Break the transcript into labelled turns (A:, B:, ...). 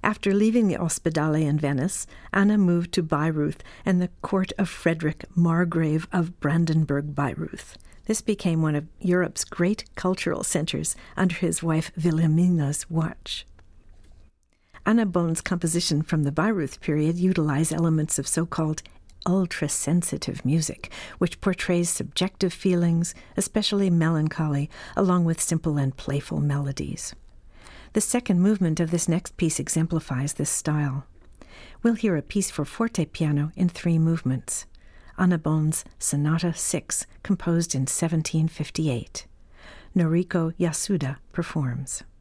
A: After leaving the Ospedale in Venice, Anna moved to Bayreuth and the court of Frederick Margrave of Brandenburg-Bayreuth. This became one of Europe's great cultural centers under his wife Wilhelmina's watch. Anna Bohn's composition from the Bayreuth period utilize elements of so-called ultra-sensitive music, which portrays subjective feelings, especially melancholy, along with simple and playful melodies. The second movement of this next piece exemplifies this style. We'll hear a piece for forte piano in 3 movements. Anna Bohn's Sonata 6, composed in 1758. Noriko Yasuda performs.